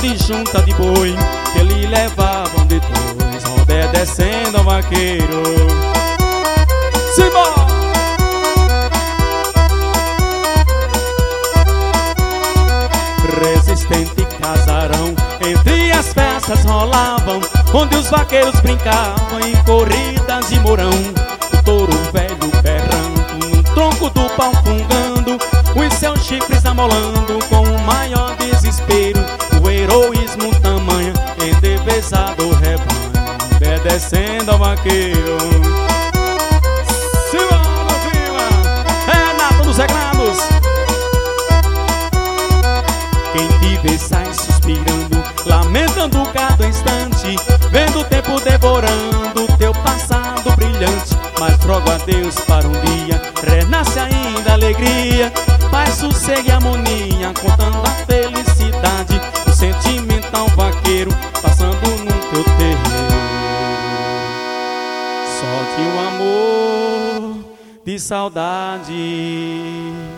de junta de boi que ele levavam depois, obedecendo ao vaqueiro. Simbora! Resistente casarão, entre as festas rolavam, onde os vaqueiros brincavam em corridas de mourão. O touro velho berrando, no tronco do pau fungando, os seus chifres amolando com o maior desespero. O heroísmo tamanho, endevezado o rebanho, obedecendo ao vaqueiro. Simbora, Vila! Renato dos Regrados. Quem te vê sai suspirando, lamentando cada instante, vendo o tempo devorando teu passado brilhante. Mas rogo a Deus para um dia renasce ainda a alegria, paz, sossego e harmonia, contando a felicidade. O sentimental vaqueiro passando no teu terreiro. Solte o amor de saudade.